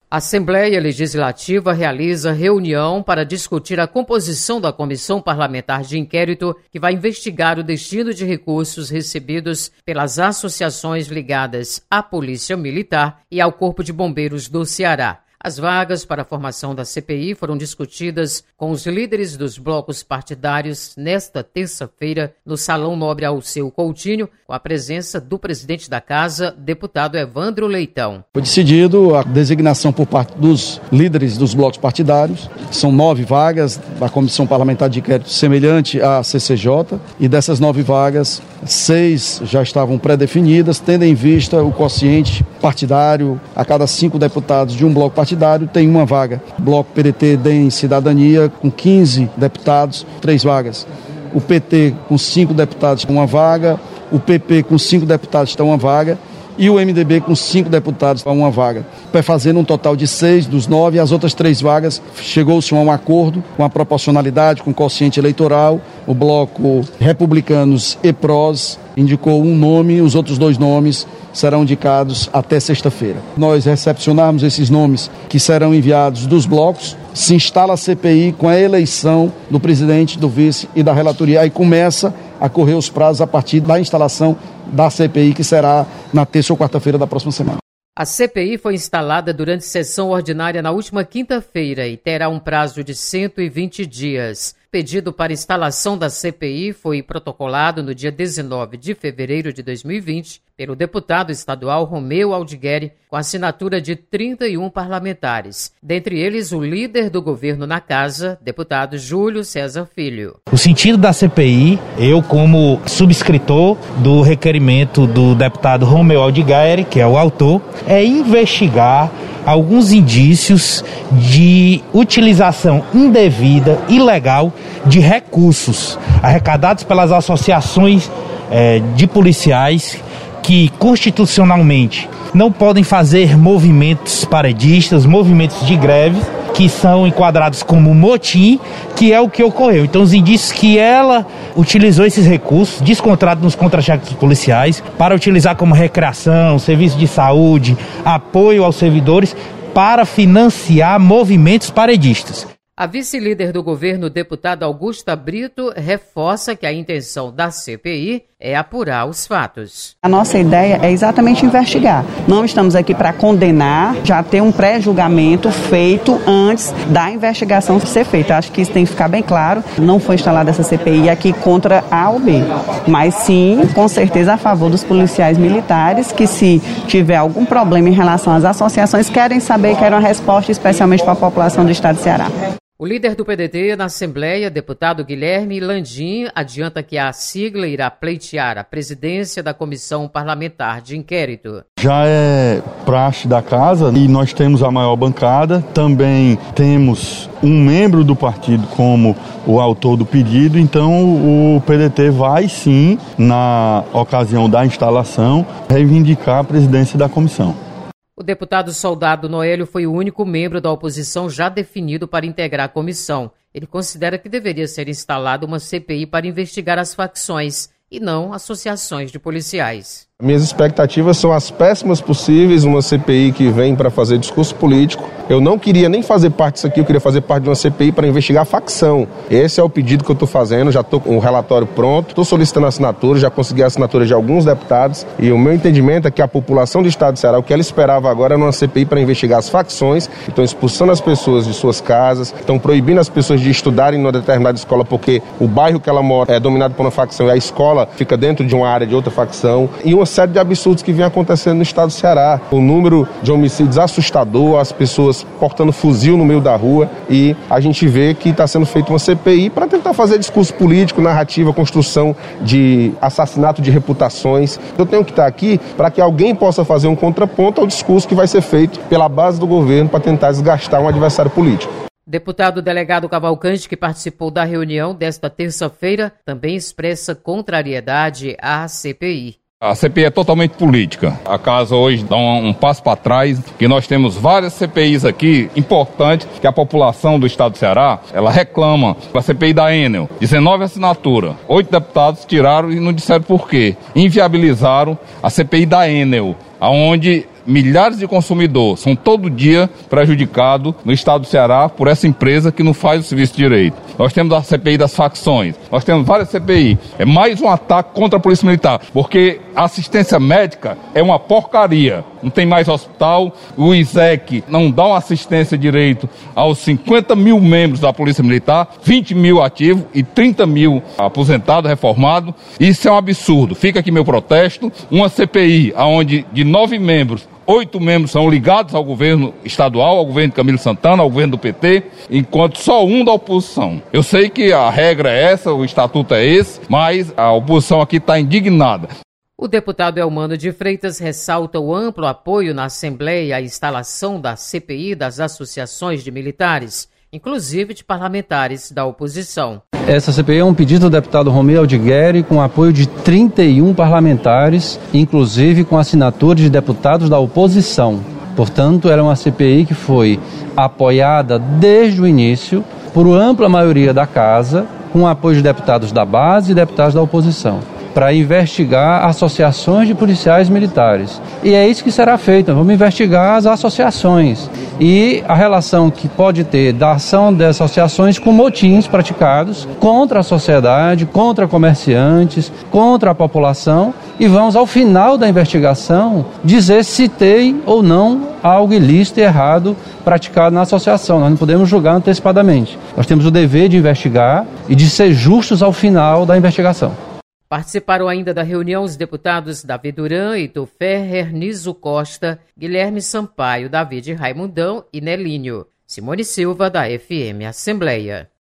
A Assembleia Legislativa realiza reunião para discutir a composição da Comissão Parlamentar de Inquérito que vai investigar o destino de recursos recebidos pelas associações ligadas à Polícia Militar e ao Corpo de Bombeiros do Ceará. As vagas para a formação da CPI foram discutidas com os líderes dos blocos partidários nesta terça-feira no Salão Nobre Alceu Coutinho, com a presença do presidente da Casa, deputado Evandro Leitão. Foi decidido a designação por parte dos líderes dos blocos partidários. São 9 vagas da Comissão Parlamentar de Inquérito semelhante à CCJ, e dessas 9 vagas, 6 já estavam pré-definidas, tendo em vista o quociente partidário. A cada 5 deputados de um bloco partidário tem uma vaga. O bloco PDT DEM Cidadania, com 15 deputados, 3 vagas. O PT com 5 deputados, uma vaga. O PP com 5 deputados, está uma vaga. E o MDB com 5 deputados, está uma vaga. Fazendo um total de 6 dos 9, as outras 3 vagas, chegou-se a um acordo com a proporcionalidade, com o quociente eleitoral. O bloco Republicanos e PROS indicou um nome, os outros 2 nomes serão indicados até sexta-feira. Nós recepcionarmos esses nomes que serão enviados dos blocos, se instala a CPI com a eleição do presidente, do vice e da relatoria. Aí começa a correr os prazos a partir da instalação da CPI, que será na terça ou quarta-feira da próxima semana. A CPI foi instalada durante sessão ordinária na última quinta-feira e terá um prazo de 120 dias. O pedido para instalação da CPI foi protocolado no dia 19 de fevereiro de 2020 pelo deputado estadual Romeu Aldigueri, com assinatura de 31 parlamentares, dentre eles o líder do governo na Casa, deputado Júlio César Filho. O sentido da CPI, eu como subscritor do requerimento do deputado Romeu Aldigueri, que é o autor, é investigar alguns indícios de utilização indevida, ilegal, de recursos arrecadados pelas associações de policiais que constitucionalmente não podem fazer movimentos paredistas, movimentos de greve, que são enquadrados como motim, que é o que ocorreu. Então, os indícios que ela utilizou esses recursos, descontados nos contra-cheques policiais, para utilizar como recreação, serviço de saúde, apoio aos servidores, para financiar movimentos paredistas. A vice-líder do governo, deputada Augusta Brito, reforça que a intenção da CPI é apurar os fatos. A nossa ideia é exatamente investigar. Não estamos aqui para condenar, já ter um pré-julgamento feito antes da investigação ser feita. Acho que isso tem que ficar bem claro. Não foi instalada essa CPI aqui contra A ou B, mas sim, com certeza, a favor dos policiais militares que, se tiver algum problema em relação às associações, querem uma resposta especialmente para a população do estado de Ceará. O líder do PDT na Assembleia, deputado Guilherme Landim, adianta que a sigla irá pleitear a presidência da Comissão Parlamentar de Inquérito. Já é praxe da casa e nós temos a maior bancada, também temos um membro do partido como o autor do pedido, então o PDT vai sim, na ocasião da instalação, reivindicar a presidência da comissão. O deputado Soldado Noélio foi o único membro da oposição já definido para integrar a comissão. Ele considera que deveria ser instalada uma CPI para investigar as facções e não associações de policiais. Minhas expectativas são as péssimas possíveis, uma CPI que vem para fazer discurso político. Eu não queria nem fazer parte disso aqui, eu queria fazer parte de uma CPI para investigar a facção. Esse é o pedido que eu estou fazendo, já estou com o relatório pronto, estou solicitando assinatura, já consegui a assinatura de alguns deputados e o meu entendimento é que a população do estado de Ceará, o que ela esperava agora era uma CPI para investigar as facções, que estão expulsando as pessoas de suas casas, estão proibindo as pessoas de estudarem numa determinada escola porque o bairro que ela mora é dominado por uma facção e a escola fica dentro de uma área de outra facção, e uma série de absurdos que vem acontecendo no estado do Ceará. O número de homicídios assustador, as pessoas portando fuzil no meio da rua, e a gente vê que está sendo feita uma CPI para tentar fazer discurso político, narrativa, construção de assassinato de reputações. Eu tenho que estar aqui para que alguém possa fazer um contraponto ao discurso que vai ser feito pela base do governo para tentar desgastar um adversário político. Deputado delegado Cavalcante, que participou da reunião desta terça-feira, também expressa contrariedade à CPI. A CPI é totalmente política. A casa hoje dá um passo para trás, que nós temos várias CPIs aqui importantes que a população do estado do Ceará, ela reclama. A CPI da Enel, 19 assinaturas, 8 deputados tiraram e não disseram por quê. Inviabilizaram a CPI da Enel, onde milhares de consumidores são todo dia prejudicados no estado do Ceará por essa empresa que não faz o serviço direito. Nós temos a CPI das facções, nós temos várias CPI. É mais um ataque contra a Polícia Militar, porque a assistência médica é uma porcaria. Não tem mais hospital, o ISEC não dá uma assistência direito aos 50 mil membros da Polícia Militar, 20 mil ativos e 30 mil aposentados, reformados. Isso é um absurdo. Fica aqui meu protesto. Uma CPI onde de 9 membros, 8 membros são ligados ao governo estadual, ao governo de Camilo Santana, ao governo do PT, enquanto só um da oposição. Eu sei que a regra é essa, o estatuto é esse, mas a oposição aqui está indignada. O deputado Elmano de Freitas ressalta o amplo apoio na Assembleia à instalação da CPI das associações de militares, inclusive de parlamentares da oposição. Essa CPI é um pedido do deputado Romeu Aldigueri com apoio de 31 parlamentares, inclusive com assinatura de deputados da oposição. Portanto, ela é uma CPI que foi apoiada desde o início por ampla maioria da Casa, com apoio de deputados da base e deputados da oposição, para investigar associações de policiais militares. E é isso que será feito, vamos investigar as associações e a relação que pode ter da ação dessas associações com motins praticados contra a sociedade, contra comerciantes, contra a população, e vamos, ao final da investigação, dizer se tem ou não algo ilícito e errado praticado na associação. Nós não podemos julgar antecipadamente. Nós temos o dever de investigar e de ser justos ao final da investigação. Participaram ainda da reunião os deputados Davi Duran, Heitor Ferrer, Niso Costa, Guilherme Sampaio, David Raimundão e Nelinho. Simone Silva, da FM Assembleia.